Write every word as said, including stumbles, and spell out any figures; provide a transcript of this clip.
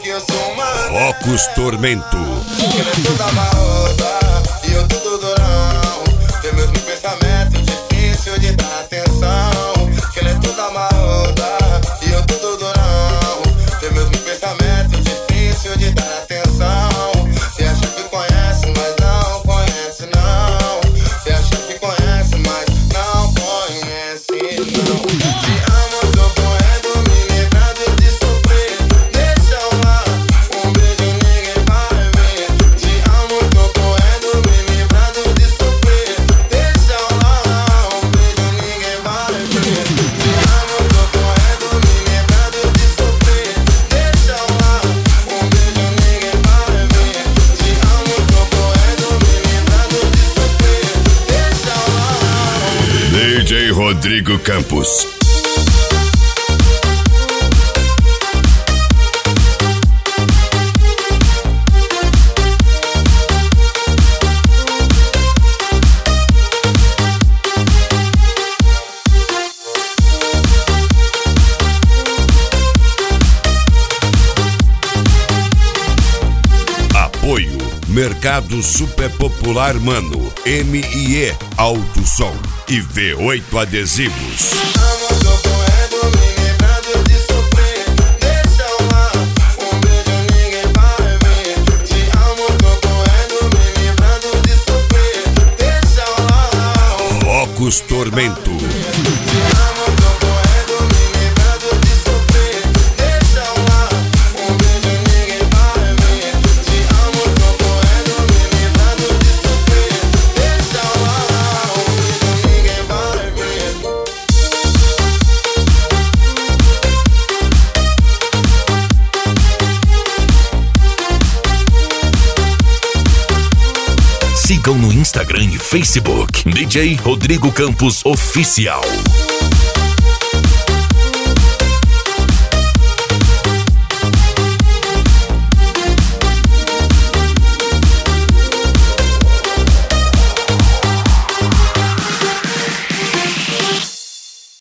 que eu sou uma Focus Tormento. Que ela é toda marota e eu tudo durão. Tem mesmo pensamento difícil de dar atenção. Que ela é toda marota e eu tudo durão. Tem mesmo pensamento difícil de dar atenção. Cê acha que conhece, mas não conhece não. Cê acha que conhece, mas não conhece não. Te amo, tô correndo, me lembrando de sofrer. Deixa eu lá, um beijo ninguém vai ver. Te amo, tô correndo, me lembrando de sofrer. Deixa eu lá, um beijo ninguém vai ver. Te amo, tô correndo, me lembrando de sofrer. Deixa eu lá, um beijo ninguém vai ver. Te amo, tô correndo, me lembrando de sofrer. Deixa eu lá. D J Rodrigo Campos. Apoio Mercado Super Popular Mano, M I E Alto Som e V oito Adesivos. Amo, tô correndo, me lembrando de sofrer. Deixa eu lá, um beijo ninguém vai ver. Te amo, tô correndo, me lembrando de sofrer. Deixa eu lá, Focus Tormento. te amo, tô correndo, me lembrando de sofrer. Deixa eu lá, um beijo ninguém vai ver. Te amo, tô correndo, me lembrando de sofrer. Deixa eu lá, um beijo ninguém vai ver. Sigam no Instagram e Facebook D J Rodrigo Campos Oficial.